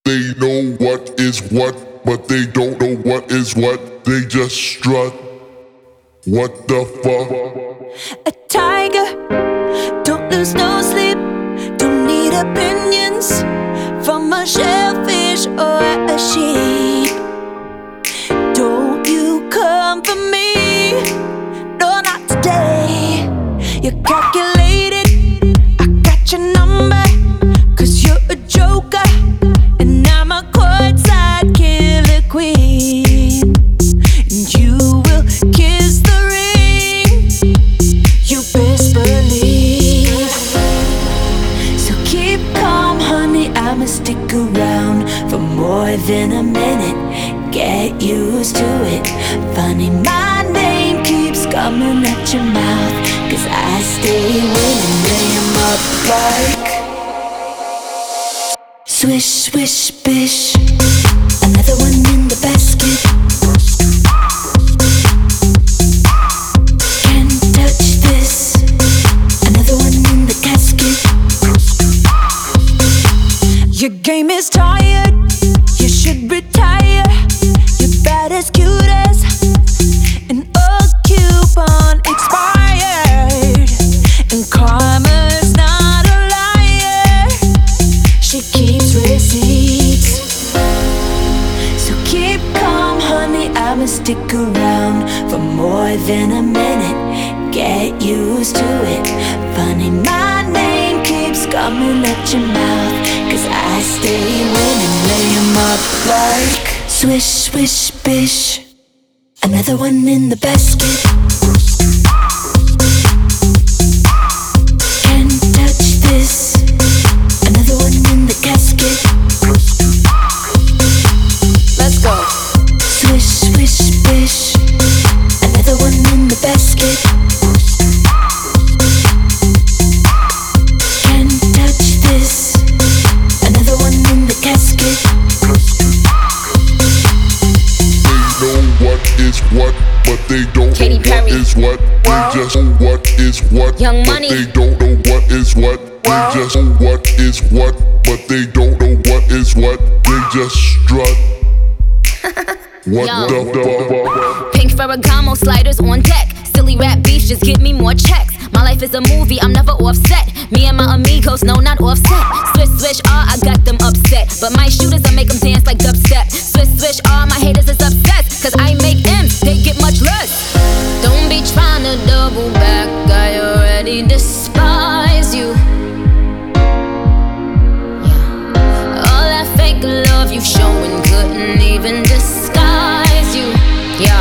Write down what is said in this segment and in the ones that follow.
They know what is what, but they don't know what is what. They just strut. What the fuck? A tiger, don't lose no sleep. Don't need opinions from a shellfish or a sheep. Don't you come for me, no, not today. You're calculated, I got your number, 'cause you're a joker and I'm a courtside killer queen. And you will kiss the ring, you best believe. So keep calm, honey, I'ma stick around for more than a minute. Get used to it. Funny, my name keeps coming at your mouth, 'cause I stay winning. Lay 'em up like swish, swish, bish. Another one in the basket. Can't touch this. Another one in the casket. Your game is tired, you should retire. You're bad as cute as an old coupon expired. And karma's not a liar, she keeps receipts. So keep calm, honey, I'ma stick around for more than a minute. Get used to it. Funny, my name keeps coming at your mouth, 'cause I stay winning. Lay 'em up like swish, swish, bish. Another one in the basket. Can't touch this. Another one in the casket. Let's go. Swish, swish, bish. Another one in the basket. Can't touch this. Another one in the casket. They know what is what, but they don't Katy know Perry. what is what. They just know what is what, Young but Money. they don't know what is what. They just know what is what, but they don't know what is what. They just strut. What Yo. the fuck? Pink Ferragamo sliders on deck. Silly rap beats just give me more checks. My life is a movie, I'm never offset. Me and my amigos, no, not offset. Swish, swish, I got them upset. But my shooters, I make them dance like dubstep. Swish, swish, my haters is obsessed. 'Cause I make M's, they get much less. Don't be trying to double back, I already despise you. Yeah. All that fake love you showing couldn't even disguise you. Yo.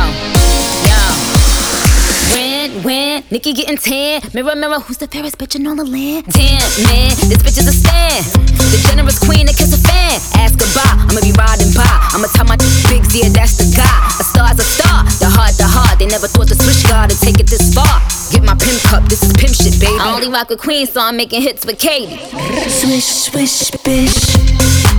When Nikki getting tan. Mirror, mirror, who's the fairest bitch in all the land? Damn, man, this bitch is a stan. The generous queen that kiss a fan. Ask her bye, I'ma be riding by. I'ma tell my bigs, yeah, that's the guy. A star's a star, the heart. They never thought the switch guard would take it this far. Get my pimp cup, this is pimp shit, baby. I only rock with queen, so I'm making hits with Katy. Swish, swish, bish.